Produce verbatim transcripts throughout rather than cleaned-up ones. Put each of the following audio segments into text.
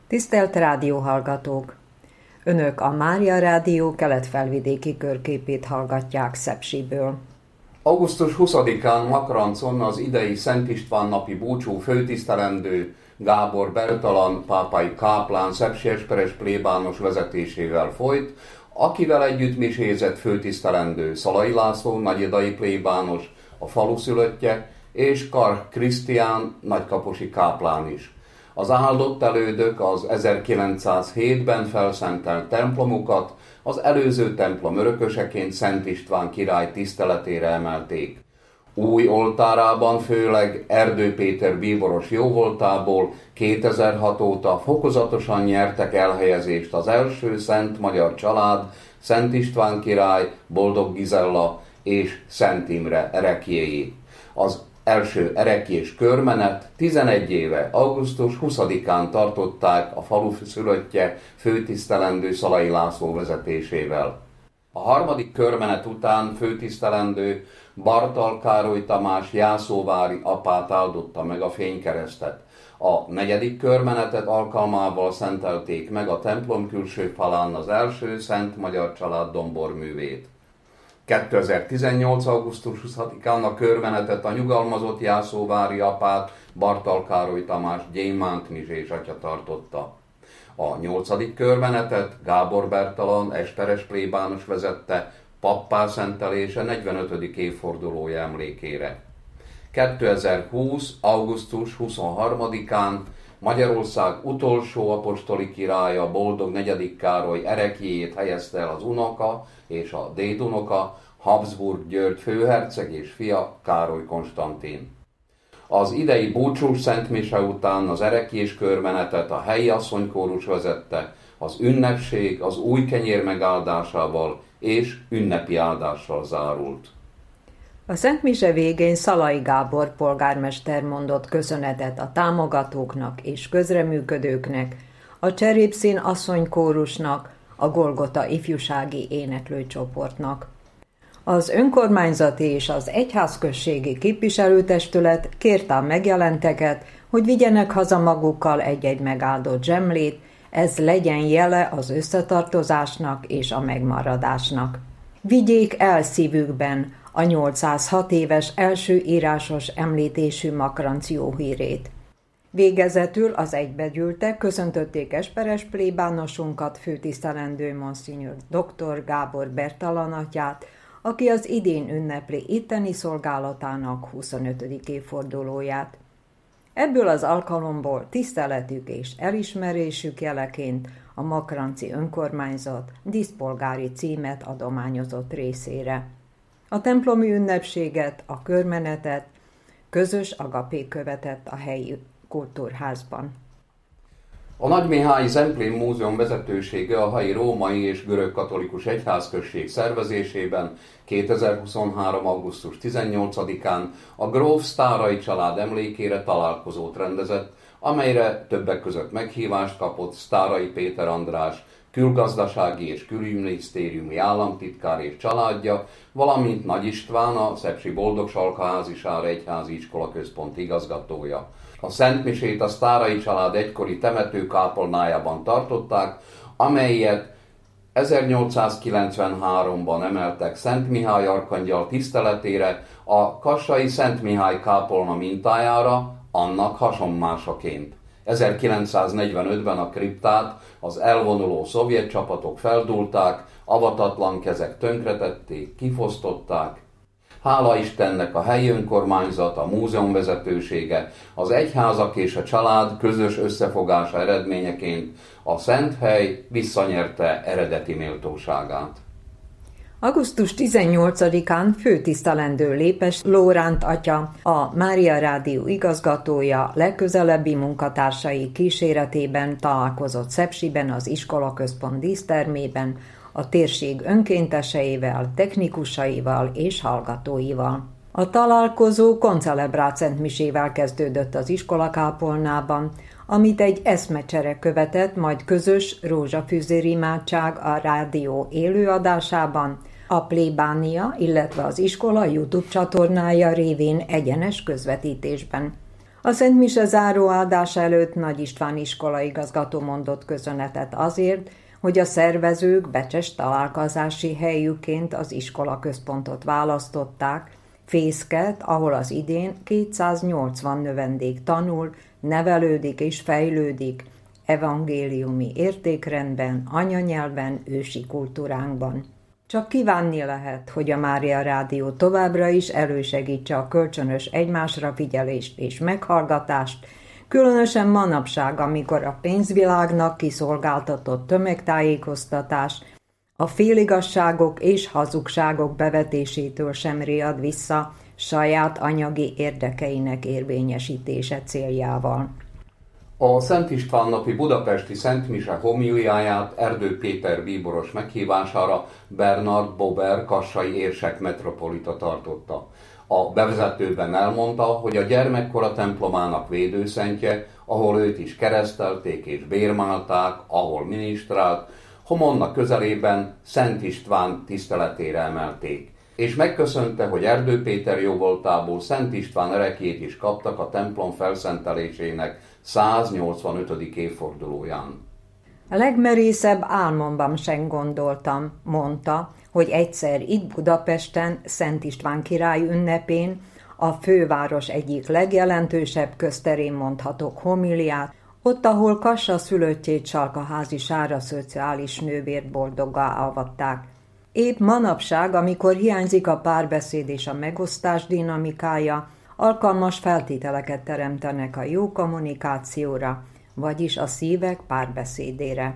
Tisztelt rádióhallgatók! Önök a Mária Rádió kelet-felvidéki körképét hallgatják Szepsiből. augusztus huszadikán Makrancon az idei Szent István napi búcsú főtisztelendő Gábor Bertalan pápai káplán szepsi esperes plébános vezetésével folyt, akivel együtt misézett főtisztelendő Szalai László nagyedai plébános, a faluszülöttje, és Karh Krisztián nagykaposi káplán is. Az áldott elődök az ezerkilencszázhétben felszentelt templomukat az előző templom örököseként Szent István király tiszteletére emelték. Új oltárában főleg Erdő Péter bíboros jóvoltából kétezer-hat óta fokozatosan nyertek elhelyezést az első szent magyar család, Szent István király, Boldog Gizella és Szent Imre ereklyéi. Az első ereklyés körmenet tizenegy éve, augusztus huszadikán tartották a falu szülöttje főtisztelendő Szalai László vezetésével. A harmadik körmenet után főtisztelendő Bartal Károly Tamás jászóvári apát áldotta meg a fénykeresztet. A negyedik körmenetet alkalmával szentelték meg a templom külső falán az első szent magyar család domborművét. kétezer-tizennyolc. augusztus huszadikán a körmenetet a nyugalmazott jászóvári apát, Bartal Károly Tamás gyémántmizsés atya tartotta. A nyolcadik körmenetet Gábor Bertalan esperes plébános vezette pappá szentelése negyvenötödik évfordulója emlékére. kétezer-húsz. augusztus huszonharmadikán Magyarország utolsó apostoli királya, Boldog negyedik Károly ereklyéjét helyezte el az unoka és a dédunoka, Habsburg György főherceg és fia Károly Konstantin. Az idei búcsús szentmise után az ereklyés körmenetet a helyi asszonykórus vezette, az ünnepség az új kenyér megáldásával és ünnepi áldással zárult. A szentmise végén Szalai Gábor polgármester mondott köszönetet a támogatóknak és közreműködőknek, a Cserépszín asszonykórusnak, a Golgota ifjúsági éneklőcsoportnak. Az önkormányzati és az egyházközségi képviselőtestület kérte a megjelenteket, hogy vigyenek haza magukkal egy-egy megáldott zsemlét, ez legyen jele az összetartozásnak és a megmaradásnak. Vigyék el szívükben a nyolcszázhat éves első írásos említésű Makranc jó hírét. Végezetül az egybegyűltek köszöntötték esperes plébánosunkat, főtisztelendő Monsignor doktor Gábor Bertalan atyát, aki az idén ünnepli itteni szolgálatának huszonötödik évfordulóját. Ebből az alkalomból tiszteletük és elismerésük jeleként a makranci önkormányzat díszpolgári címet adományozott részére. A templomi ünnepséget, a körmenetet közös agapé követett a helyi kultúrházban. A Nagymihályi Zemplén Múzeum vezetősége a helyi római és görögkatolikus egyházközség szervezésében kétezer-huszonhárom. augusztus tizennyolcadikán a gróf Sztáray család emlékére találkozót rendezett, amelyre többek között meghívást kapott Sztáray Péter András, külgazdasági és külügyminisztériumi államtitkár és családja, valamint Nagy István, a szepsi Boldogsalkaházisára egyházi iskola központ igazgatója. A szentmisét a Sztáray család egykori temetőkápolnájában tartották, amelyet ezernyolcszázkilencvenháromban emeltek Szent Mihály arkangyal tiszteletére a kassai Szent Mihály kápolna mintájára, annak hasonmásaként. ezerkilencszáznegyvenötben a kriptát az elvonuló szovjet csapatok feldúlták, avatatlan kezek tönkretették, kifosztották. Hála Istennek a helyi önkormányzat, a múzeum vezetősége, az egyházak és a család közös összefogása eredményeként a szent hely visszanyerte eredeti méltóságát. augusztus tizennyolcadikán főtisztelendő Lépes Lóránt atya, a Mária Rádió igazgatója legközelebbi munkatársai kíséretében találkozott Szepsiben az iskolaközpont dísztermében, a térség önkénteseivel, technikusaival és hallgatóival. A találkozó koncelebrált szentmisével kezdődött az iskolakápolnában, amit egy eszmecsere követett, majd közös rózsafűzér imádság a rádió élőadásában, a plébánia, illetve az iskola YouTube csatornája révén egyenes közvetítésben. A Szent Mise záró áldása előtt Nagy István iskolaigazgató mondott köszönetet azért, hogy a szervezők becses találkozási helyüként az iskolaközpontot választották, Fészket, ahol az idén kétszáznyolcvan növendék tanul, nevelődik és fejlődik, evangéliumi értékrendben, anyanyelven, ősi kultúránkban. Csak kívánni lehet, hogy a Mária Rádió továbbra is elősegítse a kölcsönös egymásra figyelést és meghallgatást, különösen manapság, amikor a pénzvilágnak kiszolgáltatott tömegtájékoztatás a féligasságok és hazugságok bevetésétől sem riad vissza saját anyagi érdekeinek érvényesítése céljával. A Szent István napi budapesti Szent Mise homiliáját Erdő Péter bíboros meghívására Bernard Bober kassai érsek metropolita tartotta. A bevezetőben elmondta, hogy a gyermekkora templomának védőszentje, ahol őt is keresztelték és bérmálták, ahol minisztrált, Homonna közelében Szent István tiszteletére emelték, és megköszönte, hogy Erdő Péter jóvoltából Szent István ereklyét is kaptak a templom felszentelésének száznyolcvanötödik évfordulóján. A legmerészebb álmomban sem gondoltam, mondta, hogy egyszer itt Budapesten, Szent István király ünnepén, a főváros egyik legjelentősebb közterén mondhatok homiliát, ott, ahol Kassa szülöttjét Salkaházi Sára szociális nővért boldoggá avatták. Épp manapság, amikor hiányzik a párbeszéd és a megosztás dinamikája, alkalmas feltételeket teremtenek a jó kommunikációra, vagyis a szívek párbeszédére.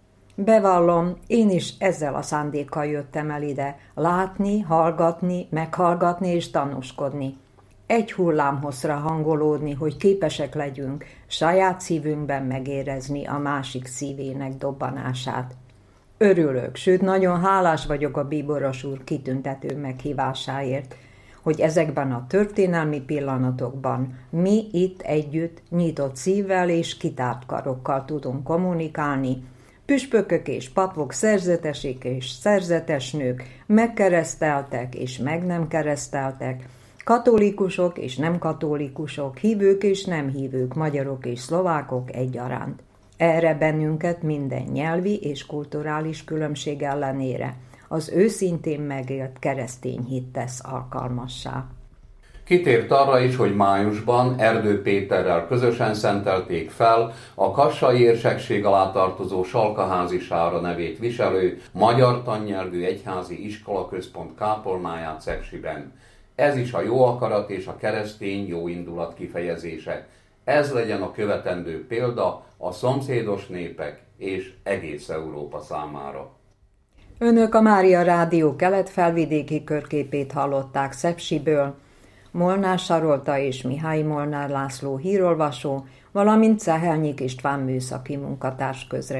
Bevallom, én is ezzel a szándékkal jöttem el ide, látni, hallgatni, meghallgatni és tanúskodni. Egy hullámhosszra hangolódni, hogy képesek legyünk saját szívünkben megérezni a másik szívének dobbanását. Örülök, sőt nagyon hálás vagyok a bíboros úr kitüntető meghívásáért, hogy ezekben a történelmi pillanatokban mi itt együtt nyitott szívvel és kitárt karokkal tudunk kommunikálni, püspökök és papok, szerzetesek és szerzetesnők, megkereszteltek és meg nem kereszteltek, katolikusok és nem katolikusok, hívők és nem hívők, magyarok és szlovákok egyaránt. Erre bennünket minden nyelvi és kulturális különbség ellenére az őszintén megélt keresztény hit tesz alkalmassá. Kitért arra is, hogy májusban Erdő Péterrel közösen szentelték fel a kassai érsekség alá tartozó Salkaházi Sára nevét viselő magyar tannyelvű egyházi iskolaközpont kápolnáját Szepsiben. Ez is a jó akarat és a keresztény jó indulat kifejezése. Ez legyen a követendő példa a szomszédos népek és egész Európa számára. Önök a Mária Rádió kelet-felvidéki körképét hallották Szepsiből, Molnár Sarolta és Mihály Molnár László hírolvasó, valamint Szehelnyik István műszaki munkatárs közre.